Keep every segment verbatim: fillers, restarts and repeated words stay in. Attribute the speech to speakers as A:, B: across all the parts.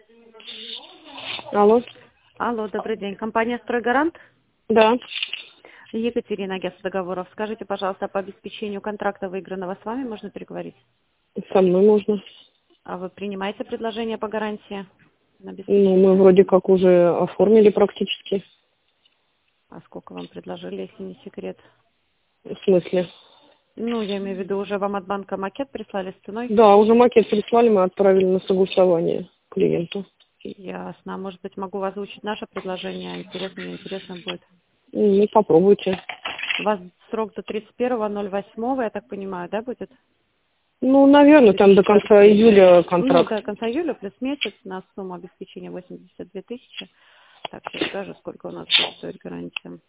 A: Алло.
B: Алло, добрый день. Компания «Стройгарант».
A: Да.
B: Екатерина, агентство договоров. Скажите, пожалуйста, по обеспечению контракта, выигранного с вами, можно переговорить?
A: Со мной можно.
B: А вы принимаете предложение по гарантии на
A: Ну,
B: обеспечение?
A: мы вроде как уже оформили практически.
B: А сколько вам предложили, если не секрет?
A: В смысле?
B: Ну, я имею в виду, уже вам от банка макет прислали с ценой?
A: Да, уже макет прислали, мы отправили на согласование клиенту.
B: Ясно. Может быть, могу озвучить наше предложение? Интересно, неинтересно будет.
A: Ну, попробуйте.
B: У вас срок до тридцать первого ноль восьмого, я так понимаю, да, будет?
A: Ну, наверное, там до конца июля
B: Ну,
A: контракт.
B: до конца июля плюс месяц на сумму обеспечения восемьдесят две тысячи. Так, сейчас скажу, сколько у нас будет стоить гарантия.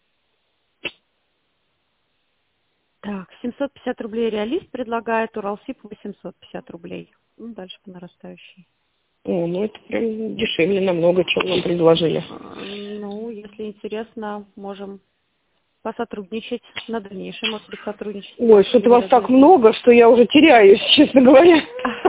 B: Так, семьсот пятьдесят рублей реалист предлагает, Уралсиб восемьсот пятьдесят рублей. Ну, дальше по нарастающей.
A: О, ну это прям дешевле намного, чем нам предложили.
B: А, Ну, если интересно, можем посотрудничать на дальнейшее, может быть, сотрудничество.
A: Ой, что-то вас так
B: Переработать.
A: много, что я уже теряюсь, честно говоря.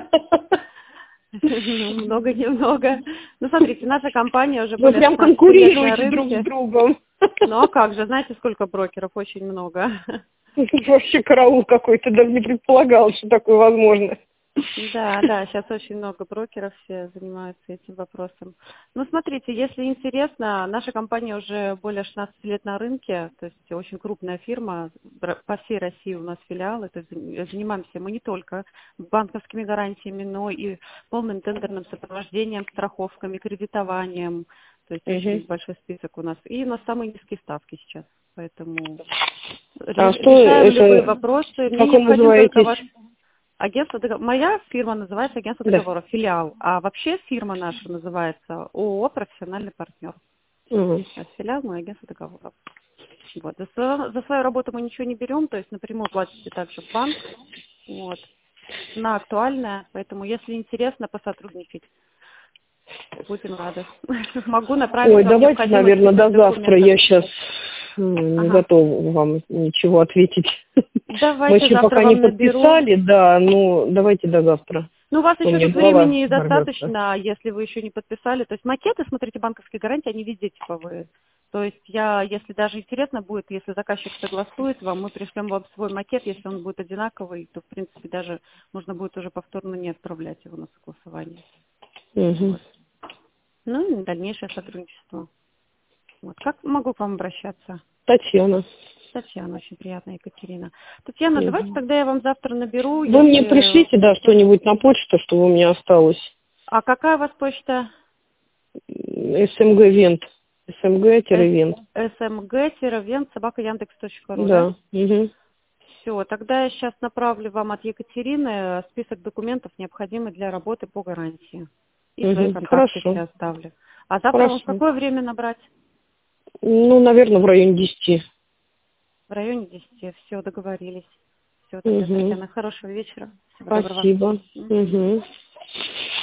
B: Ну, много-немного. Ну, смотрите, наша компания уже
A: Вы
B: более
A: прям
B: шестнадцати лет на
A: конкурируете друг с
B: рынке.
A: другом.
B: Ну, а как же, знаете, сколько брокеров? Очень много.
A: Вообще караул какой-то, даже не предполагал, что такое возможно.
B: Да, да, сейчас очень много брокеров все занимаются этим вопросом. Ну, смотрите, если интересно, наша компания уже более шестнадцати лет на рынке, то есть очень крупная фирма, бра- по всей России у нас филиалы, то есть занимаемся мы не только банковскими гарантиями, но и полным тендерным сопровождением, страховками, кредитованием, то есть
A: Угу.
B: очень большой список у нас. И у нас самые низкие ставки сейчас, поэтому
A: А
B: ре-
A: что
B: решаем любые
A: это,
B: вопросы. Мне
A: как вы
B: необходим только
A: называетесь?
B: ваш агентство договоров. Моя фирма называется агентство
A: Да.
B: договоров, филиал. А вообще фирма наша называется ООО «Профессиональный партнер».
A: Угу.
B: А филиал мой агентство договоров. Вот. За, свою, за свою работу мы ничего не берем, то есть напрямую платите также в банк. Вот. Цена актуальная, поэтому если интересно посотрудничать, будем рады. Могу направить
A: Ой,
B: вам
A: давайте,
B: необходимый
A: наверное,
B: список
A: до завтра.
B: документов.
A: Я сейчас не
B: Ага.
A: готова вам ничего ответить. Мы
B: Давайте
A: еще
B: завтра
A: пока не
B: вам наберу.
A: подписали, да, ну давайте до завтра.
B: Ну, у вас
A: У
B: еще
A: меня
B: тут
A: голова
B: времени
A: взорвется.
B: достаточно, если вы еще не подписали. То есть макеты, смотрите, банковские гарантии, они везде типовые. То есть я, если даже интересно будет, если заказчик согласует вам, мы пришлем вам свой макет, если он будет одинаковый, то, в принципе, даже можно будет уже повторно не отправлять его на согласование.
A: Угу.
B: Вот. Ну и дальнейшее сотрудничество. Вот. Как могу к вам обращаться?
A: Татьяна.
B: Татьяна, очень приятно, Екатерина. Татьяна, давайте
A: Угу.
B: тогда я вам завтра наберу,
A: Вы мне
B: если...
A: пришлите, да, что-нибудь на почту, чтобы у меня осталось.
B: А какая у вас почта?
A: СМГ-вент. СМГ-вент.
B: смг-вент собака яндекс точка ру, да?
A: Да. Угу.
B: Все, тогда я сейчас направлю вам от Екатерины список документов, необходимых для работы по гарантии. И свои
A: Угу.
B: контакты
A: Хорошо.
B: все оставлю. А завтра вам в
A: Хорошо.
B: какое время набрать?
A: Ну, наверное, в районе десяти.
B: В районе десяти. Все, договорились. Все, тогда,
A: Угу.
B: Татьяна, хорошего вечера. Всего доброго.
A: Спасибо.
B: Мгм.
A: Угу.